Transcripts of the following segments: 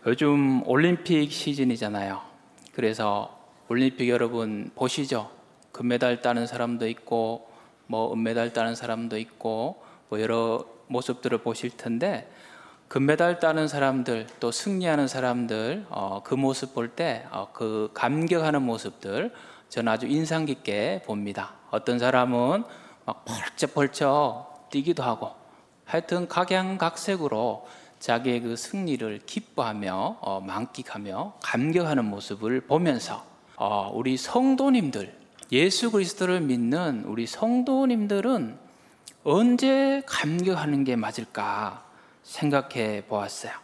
요즘 올림픽 시즌이잖아요. 그래서 올림픽 여러분 보시죠. 금메달 따는 사람도 있고 은메달 따는 사람도 있고 여러 모습들을 보실 텐데, 금메달 따는 사람들 또 승리하는 사람들 그 모습 볼 때 그 감격하는 모습들 저는 아주 인상 깊게 봅니다. 어떤 사람은 막 펄쩍펄쩍 뛰기도 하고, 하여튼 각양각색으로 자기의 그 승리를 기뻐하며 만끽하며 감격하는 모습을 보면서 우리 성도님들, 예수 그리스도를 믿는 우리 성도님들은 언제 감격하는 게 맞을까 생각해 보았어요.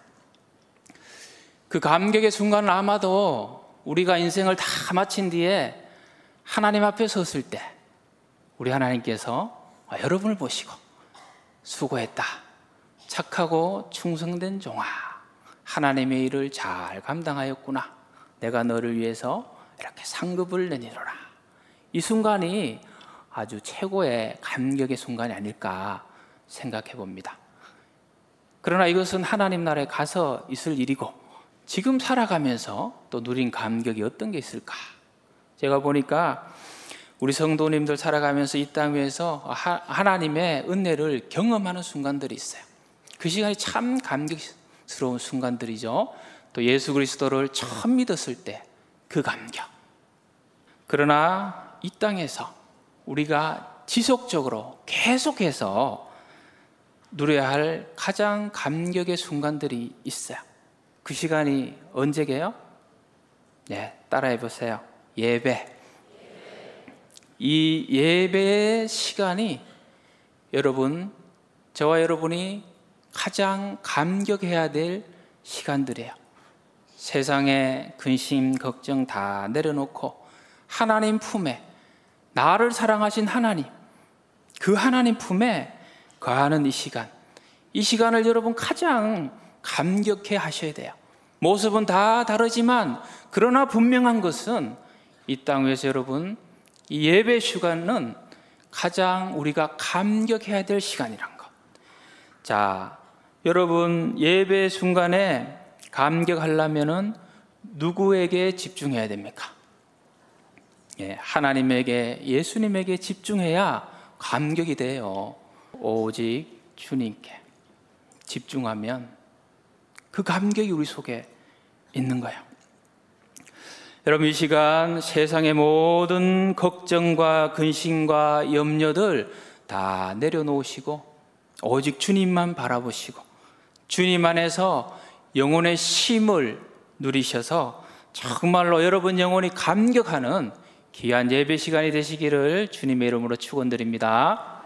그 감격의 순간은 아마도 우리가 인생을 다 마친 뒤에 하나님 앞에 섰을 때 우리 하나님께서 여러분을 보시고 수고했다, 착하고 충성된 종아, 하나님의 일을 잘 감당하였구나, 내가 너를 위해서 이렇게 상급을 내리노라, 이 순간이 아주 최고의 감격의 순간이 아닐까 생각해 봅니다. 그러나 이것은 하나님 나라에 가서 있을 일이고, 지금 살아가면서 또 누린 감격이 어떤 게 있을까? 제가 보니까 우리 성도님들 살아가면서 이 땅 위에서 하나님의 은혜를 경험하는 순간들이 있어요. 그 시간이 참 감격스러운 순간들이죠. 또 예수 그리스도를 처음 믿었을 때 그 감격. 그러나 이 땅에서 우리가 지속적으로 계속해서 누려야 할 가장 감격의 순간들이 있어요. 그 시간이 언제게요? 네, 따라해 보세요. 예배. 이 예배의 시간이 저와 여러분이 가장 감격해야 될 시간들이에요. 세상의 근심, 걱정 다 내려놓고 하나님 품에, 나를 사랑하신 하나님, 그 하나님 품에 거하는 이 시간을 여러분 가장 감격해 하셔야 돼요. 모습은 다 다르지만 그러나 분명한 것은 이 땅 위에서 여러분 이 예배 시간은 가장 우리가 감격해야 될 시간이란 것. 자, 여러분 예배 순간에 감격하려면은 누구에게 집중해야 됩니까? 하나님에게, 예수님에게 집중해야 감격이 돼요. 오직 주님께 집중하면 그 감격이 우리 속에 있는 거예요. 여러분, 이 시간 세상의 모든 걱정과 근심과 염려들 다 내려놓으시고 오직 주님만 바라보시고 주님 안에서 영혼의 쉼을 누리셔서 정말로 여러분 영혼이 감격하는 귀한 예배 시간이 되시기를 주님의 이름으로 축원드립니다.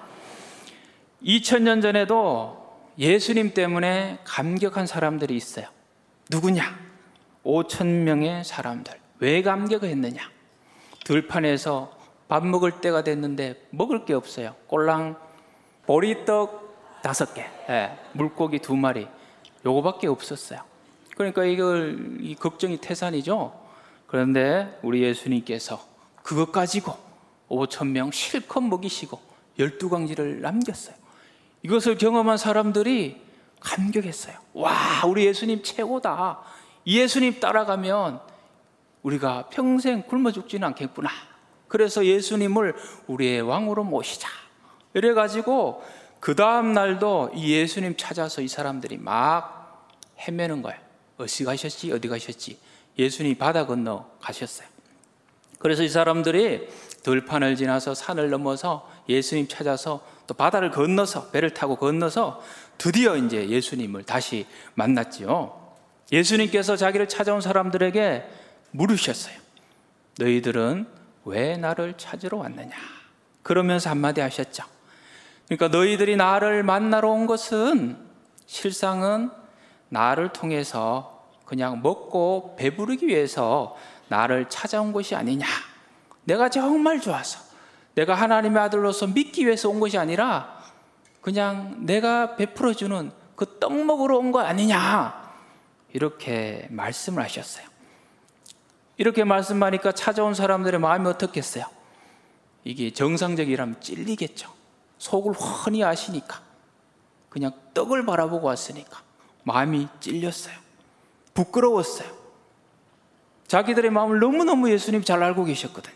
2000년 전에도 예수님 때문에 감격한 사람들이 있어요. 누구냐? 5,000명의 사람들. 왜 감격을 했느냐? 들판에서 밥 먹을 때가 됐는데 먹을 게 없어요. 꼴랑 보리떡 5개, 물고기 2마리, 요거밖에 없었어요. 그러니까 이 걱정이 태산이죠. 그런데 우리 예수님께서 그것 가지고 5,000명 실컷 먹이시고 12광지를 남겼어요. 이것을 경험한 사람들이 감격했어요. 와, 우리 예수님 최고다. 이 예수님 따라가면 우리가 평생 굶어 죽지는 않겠구나. 그래서 예수님을 우리의 왕으로 모시자. 이래가지고 그 다음 날도 이 예수님 찾아서 이 사람들이 막 헤매는 거예요. 어디 가셨지? 예수님이 바다 건너 가셨어요. 그래서 이 사람들이 들판을 지나서 산을 넘어서 예수님 찾아서 또 바다를 건너서, 배를 타고 건너서 드디어 이제 예수님을 다시 만났지요. 예수님께서 자기를 찾아온 사람들에게 물으셨어요. 너희들은 왜 나를 찾으러 왔느냐? 그러면서 한마디 하셨죠. 그러니까 너희들이 나를 만나러 온 것은 실상은 나를 통해서 그냥 먹고 배부르기 위해서 나를 찾아온 것이 아니냐. 내가 정말 좋아서, 내가 하나님의 아들로서 믿기 위해서 온 것이 아니라 그냥 내가 베풀어주는 그 떡 먹으러 온 거 아니냐. 이렇게 말씀을 하셨어요. 이렇게 말씀하니까 찾아온 사람들의 마음이 어떻겠어요? 이게 정상적이라면 찔리겠죠. 속을 훤히 아시니까, 그냥 떡을 바라보고 왔으니까 마음이 찔렸어요. 부끄러웠어요. 자기들의 마음을 너무너무 예수님 잘 알고 계셨거든요.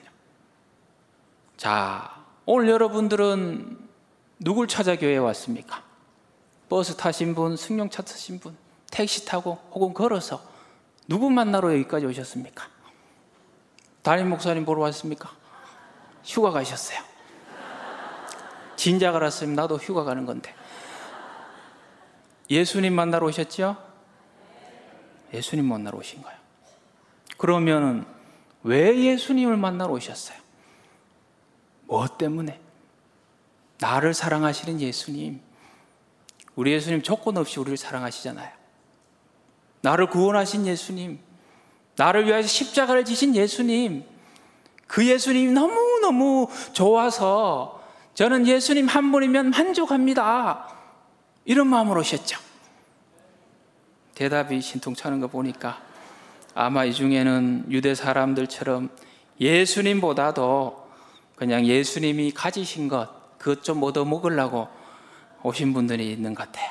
자, 오늘 여러분들은 누굴 찾아 교회에 왔습니까? 버스 타신 분, 승용차 타신 분, 택시 타고 혹은 걸어서 누구 만나러 여기까지 오셨습니까? 담임 목사님 보러 왔습니까? 휴가 가셨어요. 진작 알았으면 나도 휴가 가는 건데. 예수님 만나러 오셨죠? 예수님 만나러 오신 거예요. 그러면 왜 예수님을 만나러 오셨어요? 뭐 때문에? 나를 사랑하시는 예수님. 우리 예수님 조건 없이 우리를 사랑하시잖아요. 나를 구원하신 예수님, 나를 위하여 십자가를 지신 예수님, 그 예수님이 너무너무 좋아서 저는 예수님 한 분이면 만족합니다, 이런 마음으로 오셨죠. 대답이 신통찮은 거 보니까 아마 이 중에는 유대 사람들처럼 예수님보다도 그냥 예수님이 가지신 것, 그것 좀 얻어 먹으려고 오신 분들이 있는 것 같아요.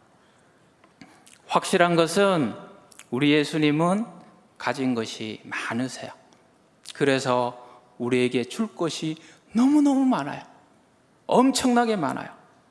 확실한 것은 우리 예수님은 가진 것이 많으세요. 그래서 우리에게 줄 것이 너무너무 많아요. 엄청나게 많아요.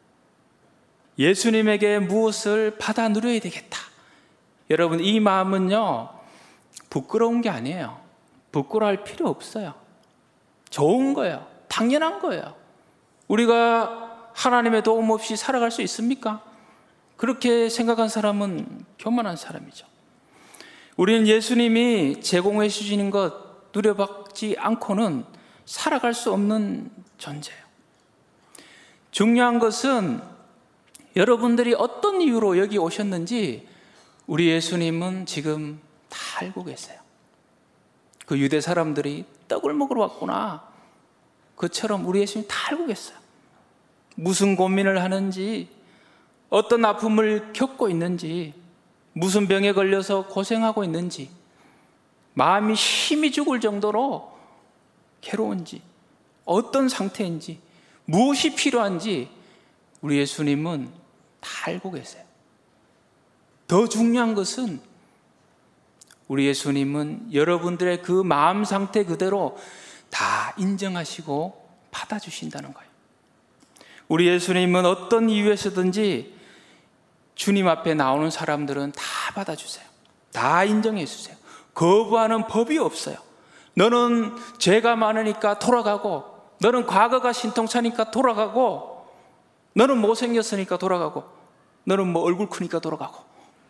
예수님에게 무엇을 받아 누려야 되겠다. 여러분, 이 마음은요, 부끄러운 게 아니에요. 부끄러워할 필요 없어요. 좋은 거예요. 당연한 거예요. 우리가 하나님의 도움 없이 살아갈 수 있습니까? 그렇게 생각한 사람은 교만한 사람이죠. 우리는 예수님이 제공해 주시는 것 누려받지 않고는 살아갈 수 없는 존재예요. 중요한 것은 여러분들이 어떤 이유로 여기 오셨는지 우리 예수님은 지금 다 알고 계세요. 그 유대 사람들이 떡을 먹으러 왔구나, 그처럼 우리 예수님 다 알고 계세요. 무슨 고민을 하는지, 어떤 아픔을 겪고 있는지, 무슨 병에 걸려서 고생하고 있는지, 마음이 힘이 죽을 정도로 괴로운지, 어떤 상태인지, 무엇이 필요한지 우리 예수님은 다 알고 계세요. 더 중요한 것은 우리 예수님은 여러분들의 그 마음 상태 그대로 다 인정하시고 받아주신다는 거예요. 우리 예수님은 어떤 이유에서든지 주님 앞에 나오는 사람들은 다 받아주세요. 다 인정해 주세요. 거부하는 법이 없어요. 너는 죄가 많으니까 돌아가고, 너는 과거가 신통차니까 돌아가고, 너는 못생겼으니까 돌아가고, 너는 뭐 얼굴 크니까 돌아가고,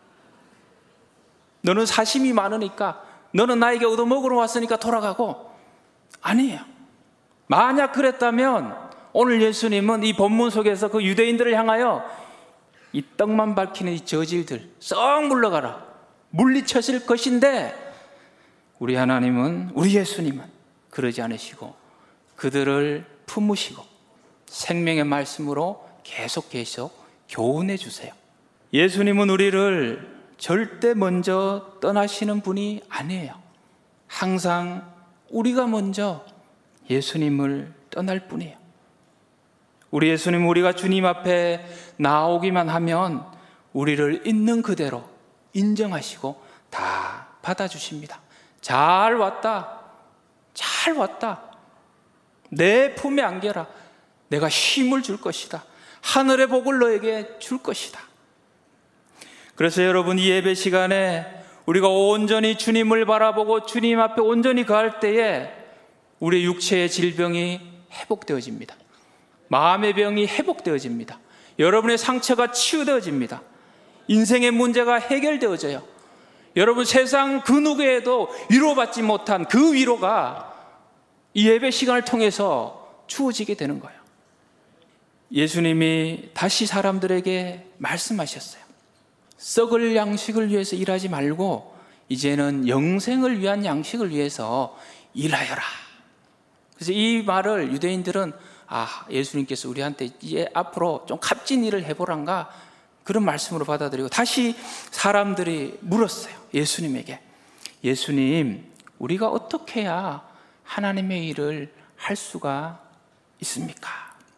너는 사심이 많으니까, 너는 나에게 얻어먹으러 왔으니까 돌아가고. 아니에요. 만약 그랬다면 오늘 예수님은 이 본문 속에서 그 유대인들을 향하여 이 떡만 밝히는 이 저질들 썩 물러가라, 물리쳐질 것인데, 우리 하나님은, 우리 예수님은 그러지 않으시고 그들을 품으시고 생명의 말씀으로 계속 교훈해 주세요. 예수님은 우리를 절대 먼저 떠나시는 분이 아니에요. 항상 우리가 먼저 예수님을 떠날 뿐이에요. 우리 예수님, 우리가 주님 앞에 나오기만 하면 우리를 있는 그대로 인정하시고 다 받아주십니다. 잘 왔다, 잘 왔다, 내 품에 안겨라, 내가 힘을 줄 것이다, 하늘의 복을 너에게 줄 것이다. 그래서 여러분, 이 예배 시간에 우리가 온전히 주님을 바라보고 주님 앞에 온전히 거할 때에 우리의 육체의 질병이 회복되어집니다. 마음의 병이 회복되어집니다. 여러분의 상처가 치유되어집니다. 인생의 문제가 해결되어져요. 여러분, 세상 그 누구에도 위로받지 못한 그 위로가 이 예배 시간을 통해서 주어지게 되는 거예요. 예수님이 다시 사람들에게 말씀하셨어요. 썩을 양식을 위해서 일하지 말고 이제는 영생을 위한 양식을 위해서 일하여라. 그래서 이 말을 유대인들은 예수님께서 우리한테 이제 앞으로 좀 값진 일을 해보란가, 그런 말씀으로 받아들이고 다시 사람들이 물었어요. 예수님에게, 예수님, 우리가 어떻게 해야 하나님의 일을 할 수가 있습니까?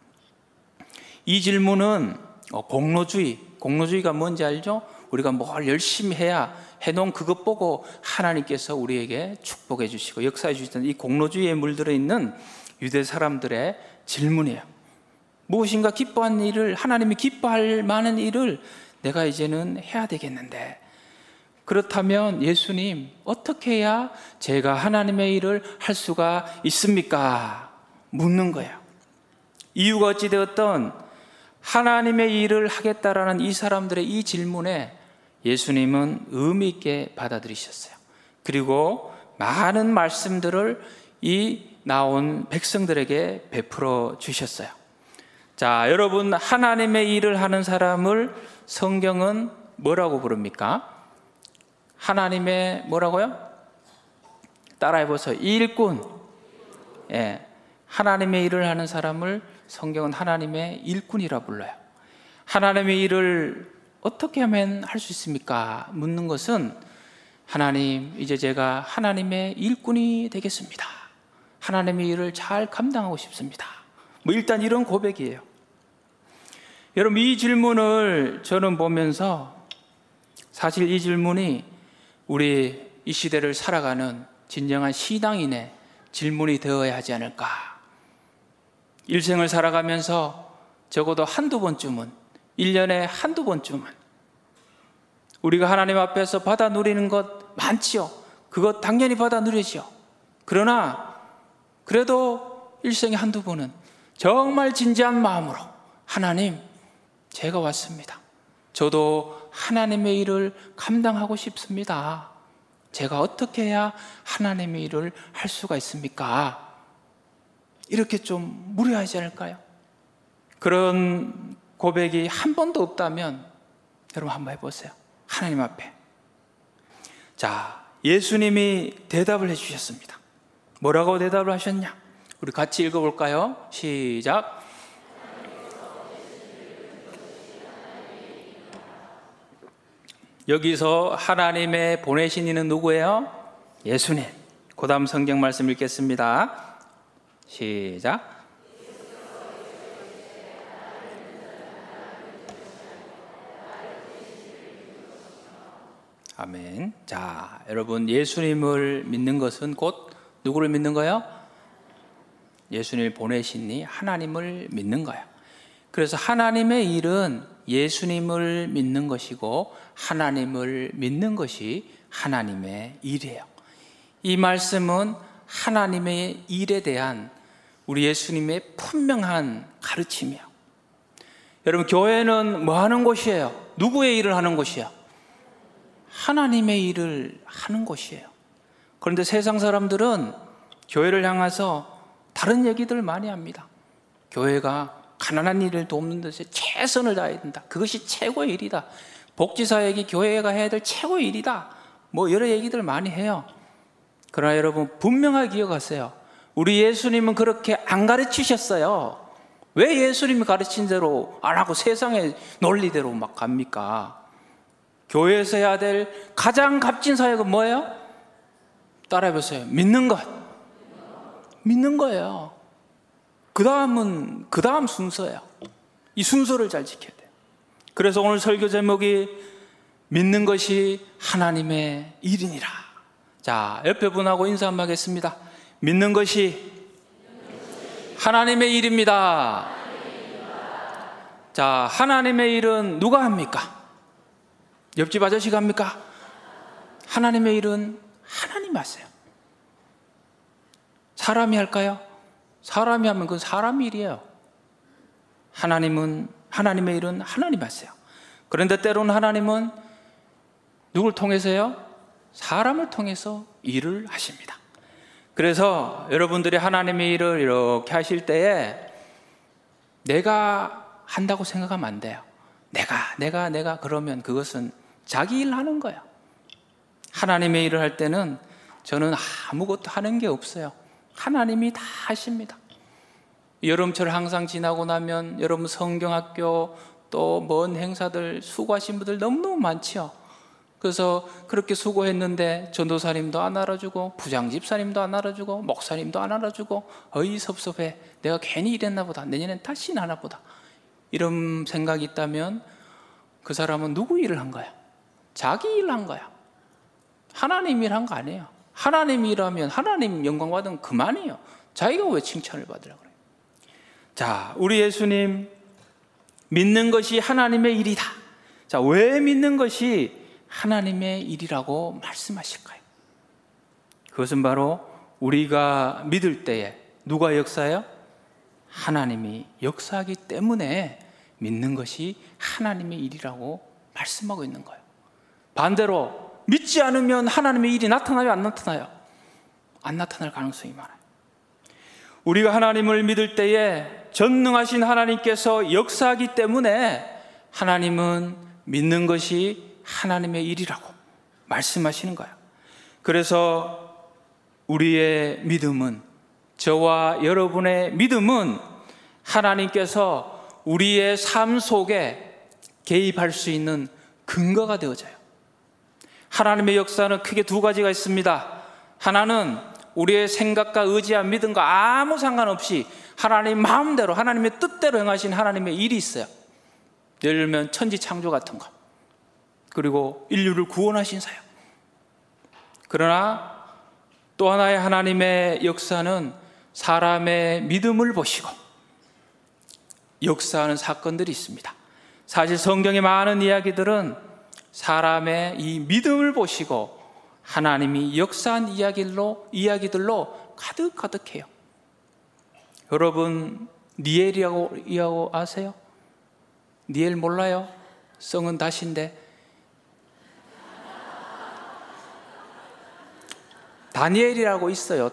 이 질문은 공로주의가 뭔지 알죠? 우리가 뭘 열심히 해야 해놓은 그것 보고 하나님께서 우리에게 축복해 주시고 역사해 주시던 이 공로주의에 물들어 있는 유대 사람들의 질문이에요. 무엇인가 기뻐하는 일을, 하나님이 기뻐할 만한 일을 내가 이제는 해야 되겠는데, 그렇다면 예수님, 어떻게 해야 제가 하나님의 일을 할 수가 있습니까? 묻는 거예요. 이유가 어찌되었던 하나님의 일을 하겠다라는 이 사람들의 이 질문에 예수님은 의미 있게 받아들이셨어요. 그리고 많은 말씀들을 이 나온 백성들에게 베풀어 주셨어요. 자, 여러분, 하나님의 일을 하는 사람을 성경은 뭐라고 부릅니까? 하나님의 뭐라고요? 따라해보세요. 일꾼. 예, 하나님의 일을 하는 사람을 성경은 하나님의 일꾼이라 불러요. 하나님의 일을 어떻게 하면 할 수 있습니까? 묻는 것은, 하나님, 이제 제가 하나님의 일꾼이 되겠습니다. 하나님의 일을 잘 감당하고 싶습니다. 일단 이런 고백이에요. 여러분, 이 질문을 저는 보면서 사실 이 질문이 우리 이 시대를 살아가는 진정한 신앙인의 질문이 되어야 하지 않을까. 일생을 살아가면서 적어도 한두 번쯤은, 1년에 한두 번쯤은 우리가 하나님 앞에서 받아 누리는 것 많지요. 그것 당연히 받아 누리죠. 그러나 그래도 일생에 한두 번은 정말 진지한 마음으로, 하나님, 제가 왔습니다. 저도 하나님의 일을 감당하고 싶습니다. 제가 어떻게 해야 하나님의 일을 할 수가 있습니까? 이렇게 좀 물어야 하지 않을까요? 그런 고백이 한 번도 없다면 여러분 한번 해보세요. 하나님 앞에. 자, 예수님이 대답을 해주셨습니다. 뭐라고 대답을 하셨냐? 우리 같이 읽어볼까요? 시작. 여기서 하나님의 보내신 이는 누구예요? 예수님. 그 다음 성경 말씀 읽겠습니다. 시작. 아멘. 자, 여러분, 예수님을 믿는 것은 곧 누구를 믿는 거예요? 예수님을 보내신 이 하나님을 믿는 거예요. 그래서 하나님의 일은 예수님을 믿는 것이고 하나님을 믿는 것이 하나님의 일이에요. 이 말씀은 하나님의 일에 대한 우리 예수님의 분명한 가르침이에요. 여러분, 교회는 뭐 하는 곳이에요? 누구의 일을 하는 곳이에요? 하나님의 일을 하는 곳이에요. 그런데 세상 사람들은 교회를 향해서 다른 얘기들 많이 합니다. 교회가 가난한 일을 돕는 데서 최선을 다해야 된다. 그것이 최고의 일이다. 복지사역이 교회가 해야 될 최고의 일이다. 뭐 여러 얘기들 많이 해요. 그러나 여러분, 분명하게 기억하세요. 우리 예수님은 그렇게 안 가르치셨어요. 왜 예수님이 가르친 대로 안 하고 세상의 논리대로 막 갑니까? 교회에서 해야 될 가장 값진 사역은 뭐예요? 따라해보세요. 믿는 것. 믿는 거예요. 그 다음 순서예요. 이 순서를 잘 지켜야 돼요. 그래서 오늘 설교 제목이 믿는 것이 하나님의 일이니라. 자, 옆에 분하고 인사 한번 하겠습니다. 믿는 것이 하나님의 일입니다. 자, 하나님의 일은 누가 합니까? 옆집 아저씨가 합니까? 하나님의 일은 하나님 하세요. 사람이 할까요? 사람이 하면 그건 사람 일이에요. 하나님의 일은 하나님 하세요. 그런데 때로는 하나님은 누굴 통해서요? 사람을 통해서 일을 하십니다. 그래서 여러분들이 하나님의 일을 이렇게 하실 때에 내가 한다고 생각하면 안 돼요. 내가 그러면 그것은 자기 일 하는 거야. 하나님의 일을 할 때는 저는 아무것도 하는 게 없어요. 하나님이 다 하십니다. 여름철 항상 지나고 나면 여러분 성경학교 또 먼 행사들 수고하신 분들 너무너무 많죠. 그래서 그렇게 수고했는데 전도사님도 안 알아주고 부장집사님도 안 알아주고 목사님도 안 알아주고 어이 섭섭해. 내가 괜히 이랬나 보다. 내년엔 다시 나나 보다. 이런 생각이 있다면 그 사람은 누구 일을 한 거야? 자기 일을 한 거야. 하나님이란 거 아니에요. 하나님이라면 하나님 영광 받으면 그만이에요. 자기가 왜 칭찬을 받으려고 그래요? 자, 우리 예수님 믿는 것이 하나님의 일이다. 자, 왜 믿는 것이 하나님의 일이라고 말씀하실까요? 그것은 바로 우리가 믿을 때에 누가 역사해요? 하나님이 역사하기 때문에 믿는 것이 하나님의 일이라고 말씀하고 있는 거예요. 반대로 믿지 않으면 하나님의 일이 나타나요? 안 나타나요? 안 나타날 가능성이 많아요. 우리가 하나님을 믿을 때에 전능하신 하나님께서 역사하기 때문에 하나님은 믿는 것이 하나님의 일이라고 말씀하시는 거예요. 그래서 우리의 믿음은, 저와 여러분의 믿음은 하나님께서 우리의 삶 속에 개입할 수 있는 근거가 되어져요. 하나님의 역사는 크게 두 가지가 있습니다. 하나는 우리의 생각과 의지와 믿음과 아무 상관없이 하나님 마음대로, 하나님의 뜻대로 행하신 하나님의 일이 있어요. 예를 들면 천지 창조 같은 거, 그리고 인류를 구원하신 사역. 그러나 또 하나의 하나님의 역사는 사람의 믿음을 보시고 역사하는 사건들이 있습니다. 사실 성경의 많은 이야기들은 사람의 이 믿음을 보시고 하나님이 역사한 이야기들로 가득가득해요. 여러분, 니엘이라고 아세요? 니엘 몰라요? 성은 다시인데. 다니엘이라고 있어요.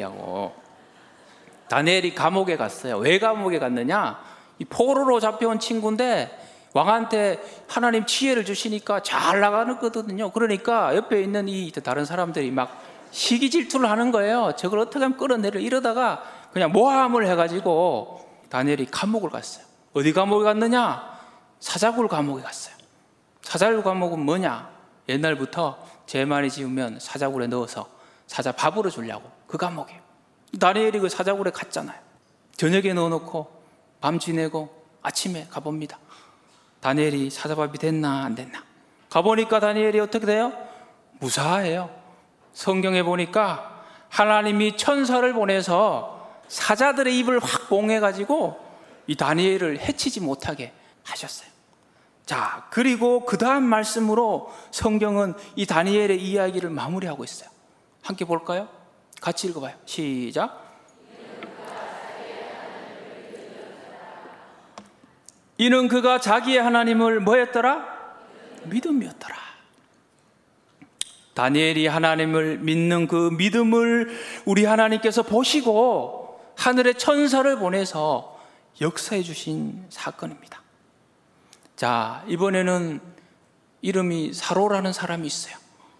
다니엘이 감옥에 갔어요. 왜 감옥에 갔느냐? 이 포로로 잡혀온 친구인데 왕한테 하나님 지혜를 주시니까 잘 나가거든요. 그러니까 옆에 있는 이 다른 사람들이 막 시기 질투를 하는 거예요. 저걸 어떻게 하면 끌어내려. 이러다가 그냥 모함을 해가지고 다니엘이 감옥을 갔어요. 어디 감옥에 갔느냐? 사자굴 감옥에 갔어요. 사자굴 감옥은 뭐냐? 옛날부터 죄 많이 지으면 사자굴에 넣어서 사자 밥으로 주려고, 그 감옥이에요. 다니엘이 그 사자굴에 갔잖아요. 저녁에 넣어놓고 밤 지내고 아침에 가봅니다. 다니엘이 사자밥이 됐나 안 됐나. 가보니까 다니엘이 어떻게 돼요? 무사해요. 성경에 보니까 하나님이 천사를 보내서 사자들의 입을 확 봉해가지고 이 다니엘을 해치지 못하게 하셨어요. 자, 그리고 그 다음 말씀으로 성경은 이 다니엘의 이야기를 마무리하고 있어요. 함께 볼까요? 같이 읽어봐요. 시작. 이는 그가 자기의 하나님을 뭐였더라? 믿음이었더라. 다니엘이 하나님을 믿는 그 믿음을 우리 하나님께서 보시고 하늘의 천사를 보내서 역사해 주신 사건입니다. 자, 이번에는 이름이 사로라는 사람이 있어요.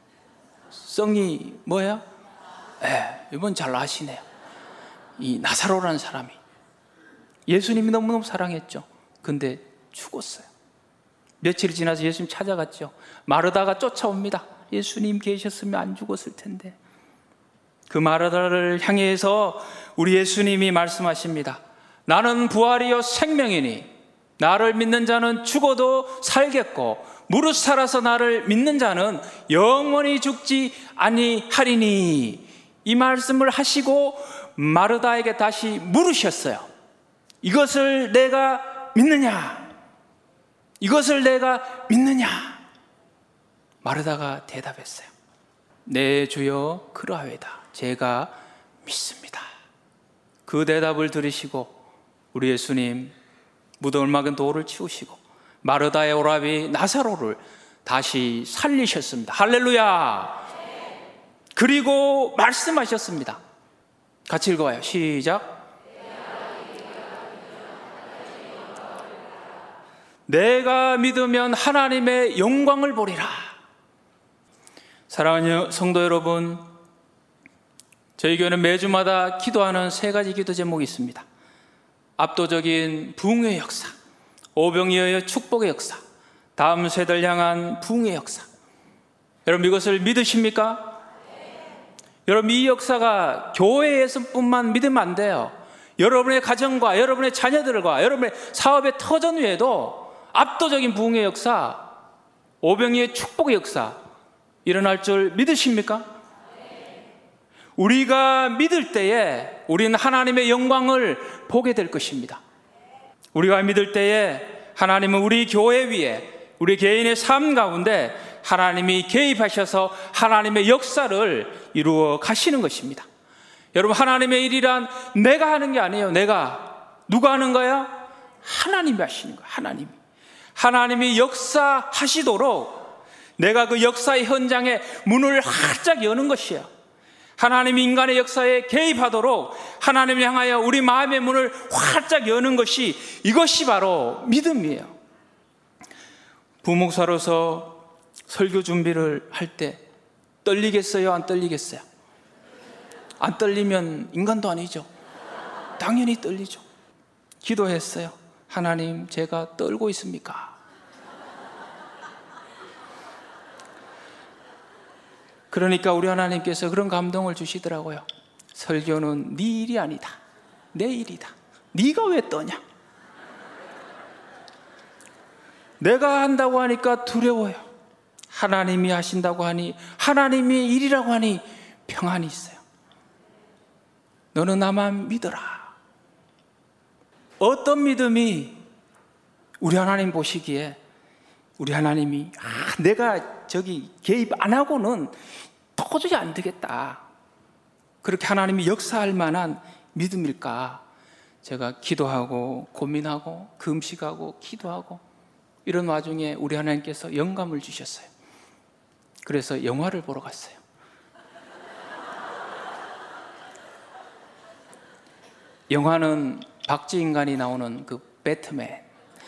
성이 뭐예요? 이번 잘 아시네요. 이 나사로라는 사람이 예수님이 너무너무 사랑했죠. 근데 죽었어요. 며칠 지나서 예수님 찾아갔죠. 마르다가 쫓아옵니다. 예수님 계셨으면 안 죽었을 텐데. 그 마르다를 향해서 우리 예수님이 말씀하십니다. 나는 부활이요 생명이니 나를 믿는 자는 죽어도 살겠고 무릇 살아서 나를 믿는 자는 영원히 죽지 아니하리니. 이 말씀을 하시고 마르다에게 다시 물으셨어요. 이것을 내가 믿느냐? 이것을 내가 믿느냐? 마르다가 대답했어요. 네 주여, 그러하외다. 제가 믿습니다. 그 대답을 들으시고 우리 예수님 무덤을 막은 돌을 치우시고 마르다의 오라비 나사로를 다시 살리셨습니다. 할렐루야. 그리고 말씀하셨습니다. 같이 읽어봐요. 시작. 내가 믿으면 하나님의 영광을 보리라. 사랑하는 성도 여러분, 저희 교회는 매주마다 기도하는 세 가지 기도 제목이 있습니다. 압도적인 부흥의 역사, 오병이어의 축복의 역사, 다음 세대를 향한 부흥의 역사. 여러분 이것을 믿으십니까? 여러분 이 역사가 교회에서뿐만 믿으면 안 돼요. 여러분의 가정과 여러분의 자녀들과 여러분의 사업의 터전 위에도 압도적인 부흥의 역사, 오병이의 축복의 역사, 일어날 줄 믿으십니까? 우리가 믿을 때에 우리는 하나님의 영광을 보게 될 것입니다. 우리가 믿을 때에 하나님은 우리 교회 위에, 우리 개인의 삶 가운데 하나님이 개입하셔서 하나님의 역사를 이루어 가시는 것입니다. 여러분, 하나님의 일이란 내가 하는 게 아니에요. 누가 하는 거야? 하나님이 하시는 거예요. 하나님이 역사하시도록 내가 그 역사의 현장에 문을 활짝 여는 것이에요. 하나님이 인간의 역사에 개입하도록 하나님을 향하여 우리 마음의 문을 활짝 여는 것이, 이것이 바로 믿음이에요. 부목사로서 설교 준비를 할 때 떨리겠어요? 안 떨리겠어요? 안 떨리면 인간도 아니죠. 당연히 떨리죠. 기도했어요. 하나님, 제가 떨고 있습니까? 그러니까 우리 하나님께서 그런 감동을 주시더라고요. 설교는 네 일이 아니다, 내 일이다. 네가 왜 떠냐? 내가 한다고 하니까 두려워요. 하나님이 하신다고 하니, 하나님의 일이라고 하니 평안이 있어요. 너는 나만 믿어라. 어떤 믿음이 우리 하나님 보시기에 우리 하나님이 내가 저기 개입 안 하고는 도저히 안 되겠다, 그렇게 하나님이 역사할 만한 믿음일까? 제가 기도하고 고민하고 금식하고 기도하고 이런 와중에 우리 하나님께서 영감을 주셨어요. 그래서 영화를 보러 갔어요. 영화는 박쥐인간이 나오는 그 배트맨.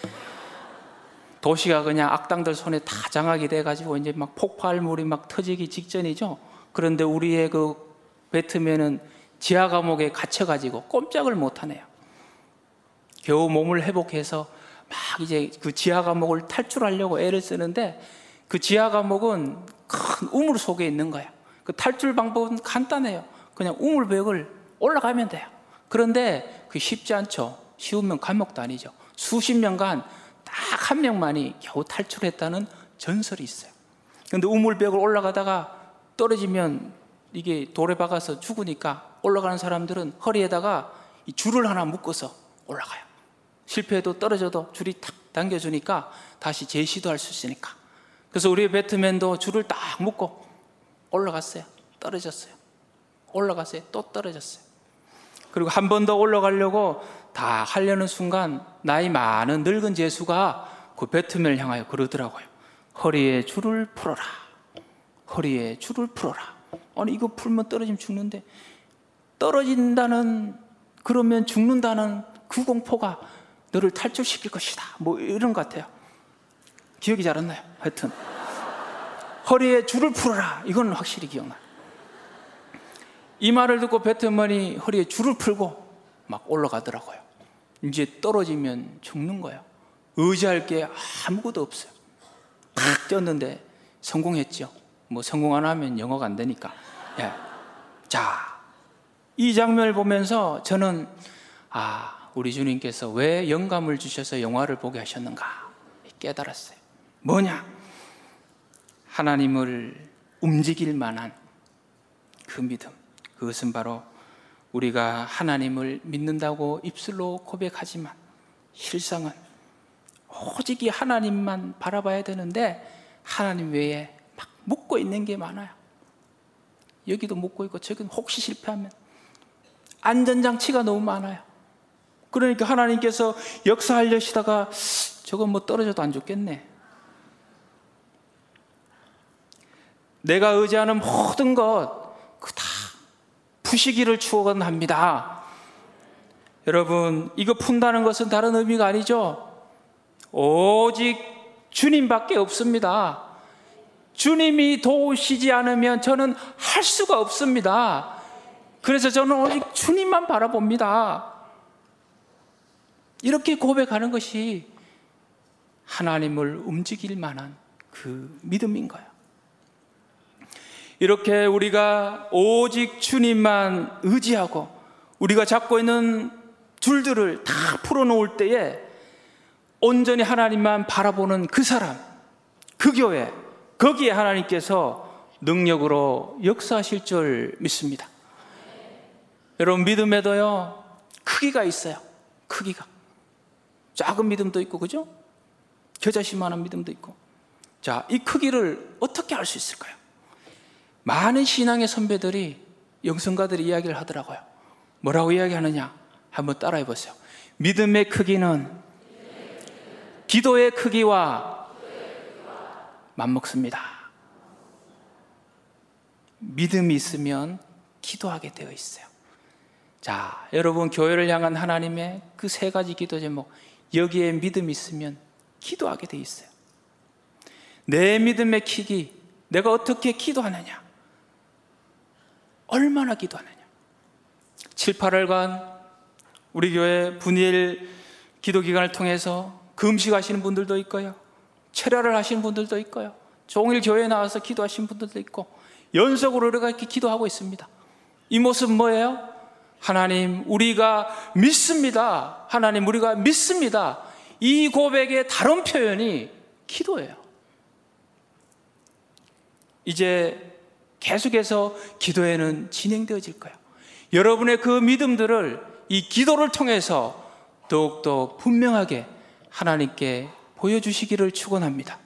도시가 그냥 악당들 손에 다 장악이 돼가지고 이제 막 폭발물이 막 터지기 직전이죠. 그런데 우리의 그 배트맨은 지하 감옥에 갇혀가지고 꼼짝을 못하네요. 겨우 몸을 회복해서 막 이제 그 지하 감옥을 탈출하려고 애를 쓰는데, 그 지하 감옥은 큰 우물 속에 있는 거야. 그 탈출 방법은 간단해요. 그냥 우물벽을 올라가면 돼요. 그런데 그 쉽지 않죠. 쉬우면 감옥도 아니죠. 수십 년간 딱 한 명만이 겨우 탈출했다는 전설이 있어요. 그런데 우물벽을 올라가다가 떨어지면 이게 돌에 박아서 죽으니까 올라가는 사람들은 허리에다가 이 줄을 하나 묶어서 올라가요. 실패해도 떨어져도 줄이 탁 당겨주니까 다시 재시도할 수 있으니까. 그래서 우리 배트맨도 줄을 딱 묶고 올라갔어요. 떨어졌어요. 올라갔어요. 또 떨어졌어요. 그리고 한 번 더 올라가려고 다 하려는 순간 나이 많은 늙은 제수가 그 배트맨을 향하여 그러더라고요. 허리에 줄을 풀어라. 허리에 줄을 풀어라. 아니, 이거 풀면 떨어지면 죽는데, 떨어진다는, 그러면 죽는다는 그 공포가 너를 탈출시킬 것이다, 뭐 이런 것 같아요. 기억이 잘 안 나요. 하여튼 허리에 줄을 풀어라, 이건 확실히 기억나요. 이 말을 듣고 배트맨이 허리에 줄을 풀고 막 올라가더라고요. 이제 떨어지면 죽는 거예요. 의지할 게 아무것도 없어요. 팍 쪘는데 성공했죠. 뭐 성공 안 하면 영어가 안 되니까. 예. 자, 이 장면을 보면서 저는 우리 주님께서 왜 영감을 주셔서 영화를 보게 하셨는가 깨달았어요. 뭐냐? 하나님을 움직일 만한 그 믿음, 그것은 바로 우리가 하나님을 믿는다고 입술로 고백하지만 실상은 오직 이 하나님만 바라봐야 되는데, 하나님 외에 막 묻고 있는 게 많아요. 여기도 묻고 있고 저기는 혹시 실패하면 안전장치가 너무 많아요. 그러니까 하나님께서 역사하려시다가 저건 뭐 떨어져도 안 죽겠네. 내가 의지하는 모든 것 다 푸시기를 축원합니다. 여러분, 이거 푼다는 것은 다른 의미가 아니죠. 오직 주님밖에 없습니다. 주님이 도우시지 않으면 저는 할 수가 없습니다. 그래서 저는 오직 주님만 바라봅니다. 이렇게 고백하는 것이 하나님을 움직일 만한 그 믿음인 거예요. 이렇게 우리가 오직 주님만 의지하고 우리가 잡고 있는 줄들을 다 풀어놓을 때에 온전히 하나님만 바라보는 그 사람, 그 교회, 거기에 하나님께서 능력으로 역사하실 줄 믿습니다. 여러분, 믿음에도요 크기가 있어요. 크기가 작은 믿음도 있고, 그죠? 겨자씨만한 믿음도 있고. 자, 이 크기를 어떻게 알 수 있을까요? 많은 신앙의 선배들이, 영성가들이 이야기를 하더라고요. 뭐라고 이야기하느냐? 한번 따라해 보세요. 믿음의 크기는 기도의 크기와 맞먹습니다. 믿음이 있으면 기도하게 되어 있어요. 자, 여러분, 교회를 향한 하나님의 그 세 가지 기도 제목, 여기에 믿음이 있으면 기도하게 되어 있어요. 내 믿음의 크기, 내가 어떻게 기도하느냐, 얼마나 기도하느냐. 7, 8월간 우리 교회 분일 기도기간을 통해서 금식하시는 분들도 있고요, 철야를 하시는 분들도 있고요, 종일 교회에 나와서 기도하시는 분들도 있고, 연속으로 우리가 이렇게 기도하고 있습니다. 이 모습 뭐예요? 하나님, 우리가 믿습니다. 하나님, 우리가 믿습니다. 이 고백의 다른 표현이 기도예요. 이제 계속해서 기도회는 진행되어질 거예요. 여러분의 그 믿음들을 이 기도를 통해서 더욱더 분명하게 하나님께 보여주시기를 축원합니다.